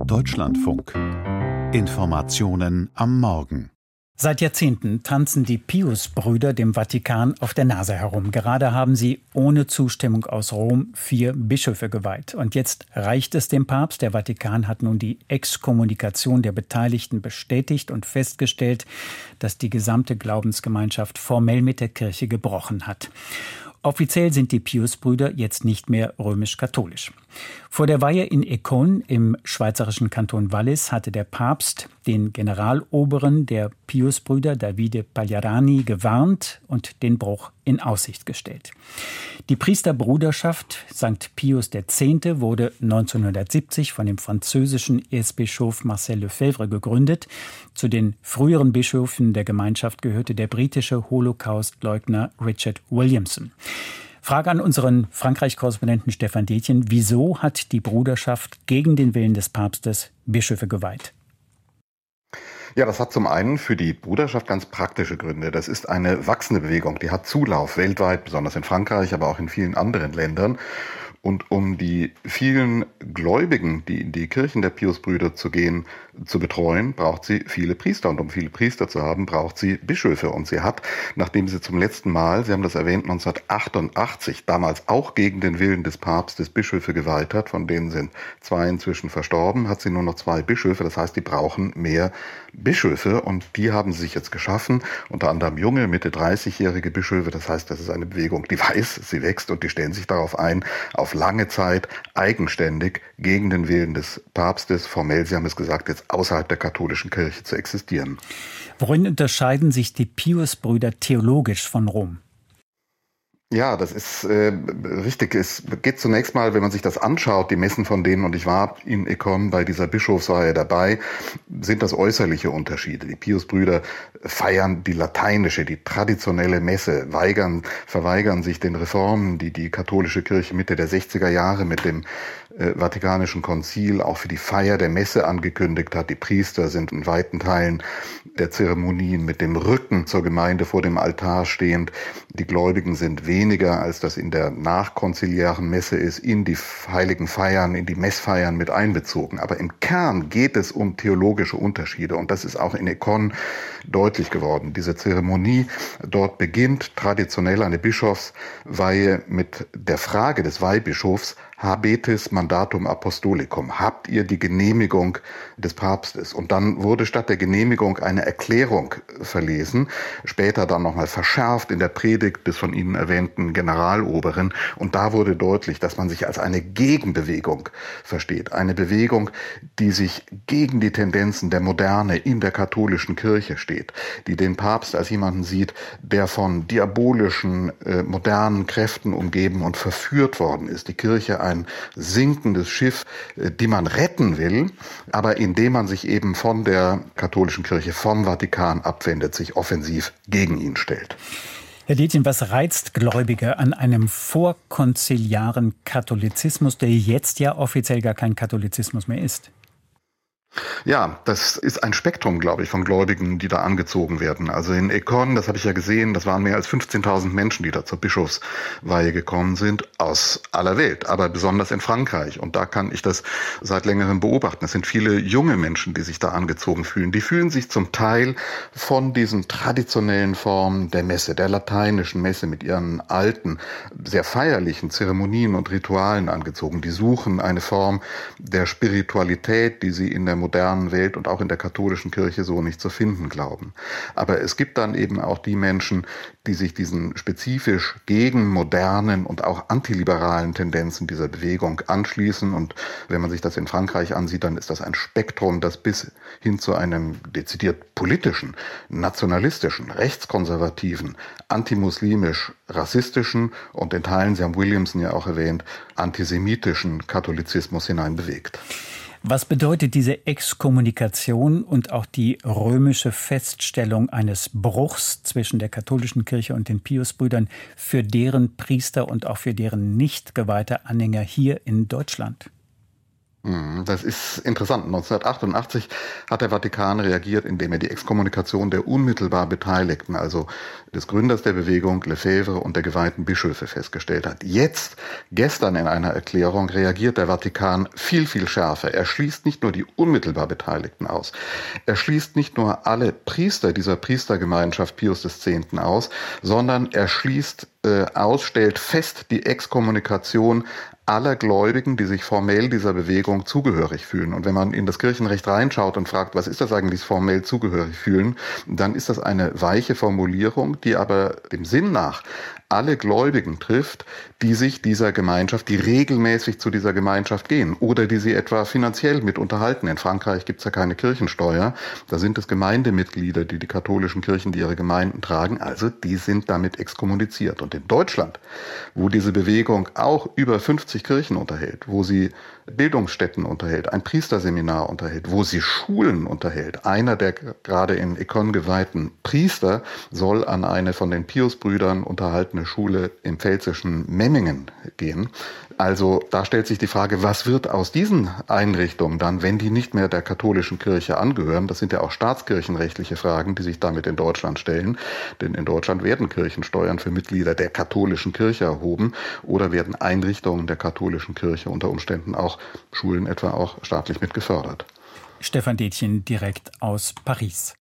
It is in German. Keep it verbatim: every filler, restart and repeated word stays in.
Deutschlandfunk. Informationen am Morgen. Seit Jahrzehnten tanzen die Pius-Brüder dem Vatikan auf der Nase herum. Gerade haben sie ohne Zustimmung aus Rom vier Bischöfe geweiht. Und jetzt reicht es dem Papst. Der Vatikan hat nun die Exkommunikation der Beteiligten bestätigt und festgestellt, dass die gesamte Glaubensgemeinschaft formell mit der Kirche gebrochen hat. Offiziell sind die Pius-Brüder jetzt nicht mehr römisch-katholisch. Vor der Weihe in Écône im schweizerischen Kanton Wallis hatte der Papst den Generaloberen der Pius-Brüder, Davide Pagliarani, gewarnt und den Bruch in Aussicht gestellt. Die Priesterbruderschaft Sankt Pius X. wurde neunzehnhundertsiebzig von dem französischen Erzbischof Marcel Lefebvre gegründet. Zu den früheren Bischöfen der Gemeinschaft gehörte der britische Holocaust-Leugner Richard Williamson. Frage an unseren Frankreich-Korrespondenten Stefan Detjen. Wieso hat die Bruderschaft gegen den Willen des Papstes Bischöfe geweiht? Ja, das hat zum einen für die Bruderschaft ganz praktische Gründe. Das ist eine wachsende Bewegung, die hat Zulauf weltweit, besonders in Frankreich, aber auch in vielen anderen Ländern. Und um die vielen Gläubigen, die in die Kirchen der Pius-Brüder zu gehen, zu betreuen, braucht sie viele Priester. Und um viele Priester zu haben, braucht sie Bischöfe. Und sie hat, nachdem sie zum letzten Mal, Sie haben das erwähnt, neunzehnhundertachtundachtzig, damals auch gegen den Willen des Papstes Bischöfe geweiht hat, von denen sind zwei inzwischen verstorben, hat sie nur noch zwei Bischöfe. Das heißt, die brauchen mehr Bischöfe. Und die haben sie sich jetzt geschaffen, unter anderem junge, Mitte dreißigjährige Bischöfe. Das heißt, das ist eine Bewegung, die weiß, sie wächst und die stellen sich darauf ein, auf lange Zeit eigenständig gegen den Willen des Papstes, formell, Sie haben es gesagt, jetzt außerhalb der katholischen Kirche zu existieren. Worin unterscheiden sich die Pius-Brüder theologisch von Rom? Ja, das ist äh, richtig. Es geht zunächst mal, wenn man sich das anschaut, die Messen von denen, und ich war in Écône bei dieser Bischofsweihe dabei, sind das äußerliche Unterschiede. Die Pius-Brüder feiern die lateinische, die traditionelle Messe, weigern, verweigern sich den Reformen, die die katholische Kirche Mitte der sechziger Jahre mit dem äh, Vatikanischen Konzil auch für die Feier der Messe angekündigt hat. Die Priester sind in weiten Teilen der Zeremonien mit dem Rücken zur Gemeinde vor dem Altar stehend. Die Gläubigen sind weniger, als das in der nachkonziliaren Messe ist, in die heiligen Feiern, in die Messfeiern mit einbezogen. Aber im Kern geht es um theologische Unterschiede. Und das ist auch in Écône deutlich geworden. Diese Zeremonie dort beginnt traditionell eine Bischofsweihe mit der Frage des Weihbischofs: Habetis mandatum apostolicum? Habt ihr die Genehmigung des Papstes? Und dann wurde statt der Genehmigung eine Erklärung verlesen, später dann nochmal verschärft in der Predigt des von Ihnen erwähnten Generaloberen. Und da wurde deutlich, dass man sich als eine Gegenbewegung versteht. Eine Bewegung, die sich gegen die Tendenzen der Moderne in der katholischen Kirche steht, die den Papst als jemanden sieht, der von diabolischen, äh, modernen Kräften umgeben und verführt worden ist. Die Kirche ein sinkendes Schiff, die man retten will, aber indem man sich eben von der katholischen Kirche, vom Vatikan abwendet, sich offensiv gegen ihn stellt. Herr Detjen, was reizt Gläubige an einem vorkonziliaren Katholizismus, der jetzt ja offiziell gar kein Katholizismus mehr ist? Ja, das ist ein Spektrum, glaube ich, von Gläubigen, die da angezogen werden. Also in Écône, das habe ich ja gesehen, das waren mehr als fünfzehntausend Menschen, die da zur Bischofsweihe gekommen sind, aus aller Welt, aber besonders in Frankreich. Und da kann ich das seit längerem beobachten. Es sind viele junge Menschen, die sich da angezogen fühlen. Die fühlen sich zum Teil von diesen traditionellen Formen der Messe, der lateinischen Messe mit ihren alten, sehr feierlichen Zeremonien und Ritualen angezogen. Die suchen eine Form der Spiritualität, die sie in der modernen Welt und auch in der katholischen Kirche so nicht zu finden glauben. Aber es gibt dann eben auch die Menschen, die sich diesen spezifisch gegen modernen und auch antiliberalen Tendenzen dieser Bewegung anschließen. Und wenn man sich das in Frankreich ansieht, dann ist das ein Spektrum, das bis hin zu einem dezidiert politischen, nationalistischen, rechtskonservativen, antimuslimisch, rassistischen und in Teilen, Sie haben Williamson ja auch erwähnt, antisemitischen Katholizismus hineinbewegt. Was bedeutet diese Exkommunikation und auch die römische Feststellung eines Bruchs zwischen der katholischen Kirche und den Pius-Brüdern für deren Priester und auch für deren nicht geweihte Anhänger hier in Deutschland? Das ist interessant. neunzehnhundertachtundachtzig hat der Vatikan reagiert, indem er die Exkommunikation der unmittelbar Beteiligten, also des Gründers der Bewegung, Lefebvre, und der geweihten Bischöfe festgestellt hat. Jetzt, gestern in einer Erklärung, reagiert der Vatikan viel, viel schärfer. Er schließt nicht nur die unmittelbar Beteiligten aus. Er schließt nicht nur alle Priester dieser Priestergemeinschaft Pius X. aus, sondern er schließt äh, aus, stellt fest die Exkommunikation aller Gläubigen, die sich formell dieser Bewegung zugehörig fühlen. Und wenn man in das Kirchenrecht reinschaut und fragt, was ist das eigentlich, formell zugehörig fühlen, dann ist das eine weiche Formulierung, die aber dem Sinn nach alle Gläubigen trifft, die sich dieser Gemeinschaft, die regelmäßig zu dieser Gemeinschaft gehen oder die sie etwa finanziell mit unterhalten. In Frankreich gibt es ja keine Kirchensteuer. Da sind es Gemeindemitglieder, die die katholischen Kirchen, die ihre Gemeinden tragen. Also die sind damit exkommuniziert. Und in Deutschland, wo diese Bewegung auch über fünfzig Kirchen unterhält, wo sie Bildungsstätten unterhält, ein Priesterseminar unterhält, wo sie Schulen unterhält. Einer der gerade in Éconne geweihten Priester soll an eine von den Pius-Brüdern unterhaltene Schule im pfälzischen Memmingen gehen. Also da stellt sich die Frage, was wird aus diesen Einrichtungen dann, wenn die nicht mehr der katholischen Kirche angehören? Das sind ja auch staatskirchenrechtliche Fragen, die sich damit in Deutschland stellen. Denn in Deutschland werden Kirchensteuern für Mitglieder der katholischen Kirche erhoben oder werden Einrichtungen der katholischen Kirche unter Umständen auch Schulen etwa auch staatlich mit gefördert. Stefan Detjen direkt aus Paris.